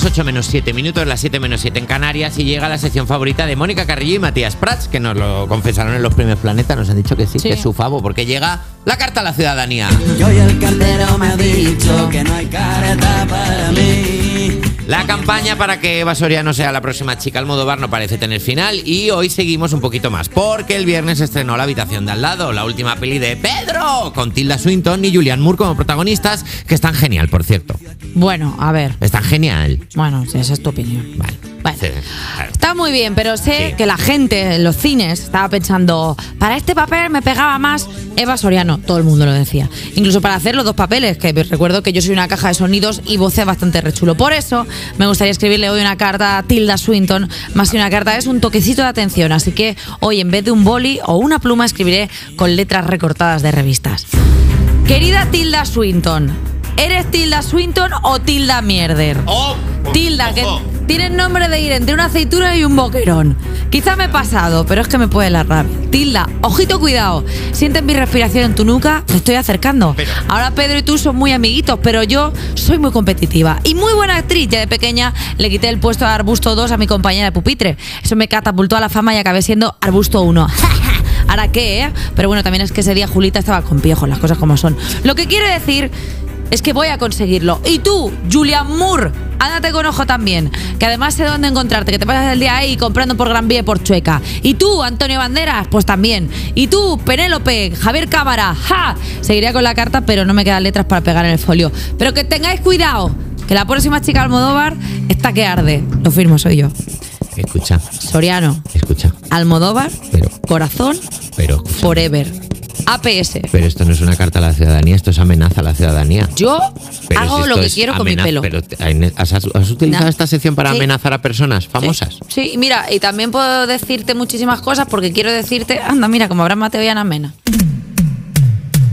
las 8 menos 7 minutos, las 7 menos 7 en Canarias, y llega la sección favorita de Mónica Carrillo y Matías Prats, que nos lo confesaron en los premios Planeta. Nos han dicho que sí, que es su favo, porque llega la carta a la ciudadanía. Yo y el cartero me ha dicho que no hay carta para mí. La campaña para que Eva Soriano sea la próxima chica Almodóvar no parece tener final, y hoy seguimos un poquito más, porque el viernes estrenó La habitación de al lado, la última peli de Pedro, con Tilda Swinton y Julianne Moore como protagonistas, que están genial, por cierto. Bueno, a ver. Están genial. Bueno, sí, esa es tu opinión. Vale. Bueno, Sí, claro. está muy bien, pero sé que la gente en los cines estaba pensando, para este papel me pegaba más Eva Soriano. Todo el mundo lo decía. Incluso para hacer los dos papeles, que recuerdo que yo soy una caja de sonidos y voces bastante rechulo. Por eso me gustaría escribirle hoy una carta a Tilda Swinton. Más que una carta, es un toquecito de atención. Así que hoy, en vez de un boli o una pluma, escribiré con letras recortadas de revistas. Querida Tilda Swinton, ¿eres Tilda Swinton o Tilda Mierder? Tilda, que tienes nombre de ir entre una aceituna y un boquerón. Quizá me he pasado, pero es que me puede la rabia. Tilda, ojito, cuidado. Sientes mi respiración en tu nuca, me estoy acercando. Ahora Pedro y tú son muy amiguitos, pero yo soy muy competitiva y muy buena actriz. Ya de pequeña le quité el puesto de Arbusto 2 a mi compañera de pupitre. Eso me catapultó a la fama y acabé siendo Arbusto 1. ¿Ahora qué, eh? Pero bueno, también es que ese día Julita estaba con piojos, las cosas como son. Lo que quiere decir es que voy a conseguirlo. Y tú, Julianne Moore, ándate con ojo también, que además sé dónde encontrarte, que te pasas el día ahí comprando por Gran Vía y por Chueca. Y tú, Antonio Banderas, pues también. Y tú, Penélope, Javier Cámara, ¡ja! Seguiría con la carta, pero no me quedan letras para pegar en el folio. Pero que tengáis cuidado, que la próxima chica Almodóvar está que arde. Lo firmo, soy yo. Escucha. Soriano. Escucha. Almodóvar. Pero. Corazón. Pero. Forever. APS. Pero esto no es una carta a la ciudadanía, esto es amenaza a la ciudadanía. Yo Pero hago si lo esto que es quiero con mi pelo. Pero ¿has utilizado esta sección para amenazar a personas famosas? Sí, mira, y también puedo decirte muchísimas cosas porque quiero decirte, anda, mira, como Abraham Mateo y Ana Mena.